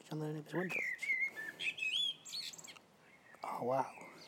On the neighbour's window ledge. Oh wow.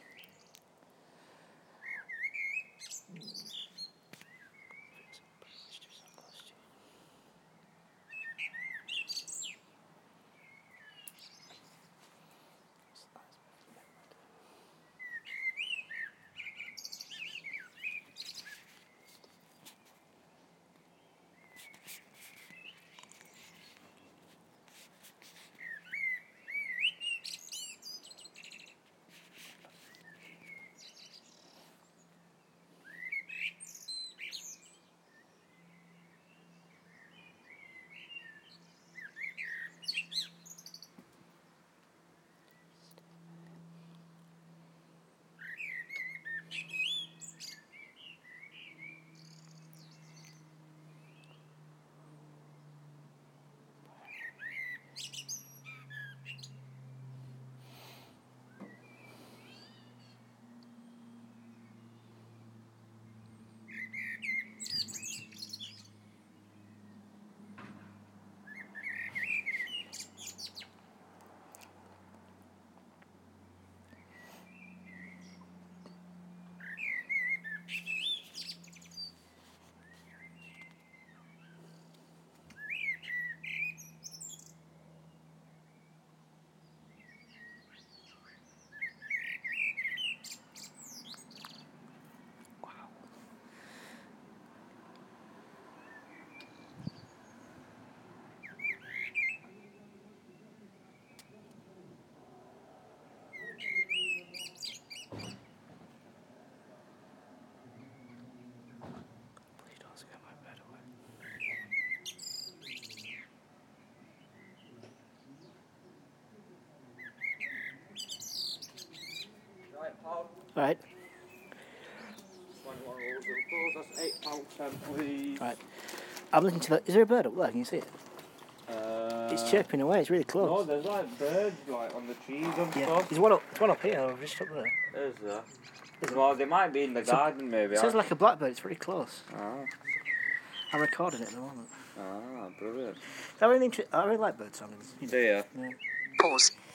Right, Paul. Right. 21 rolls of applause, that's £8.10, please. Right. I'm looking to the... Is there a bird up there? Can you see it? It's chirping away. It's really close. No, there's like birds like on the trees and stuff. There's one up here, or just up there. Is there? Well, they might be in the garden maybe. It sounds like a blackbird. It's pretty close. Ah. I'm recording it at the moment. Ah, brilliant. I really like bird soundings. Do you? Yeah. Pause.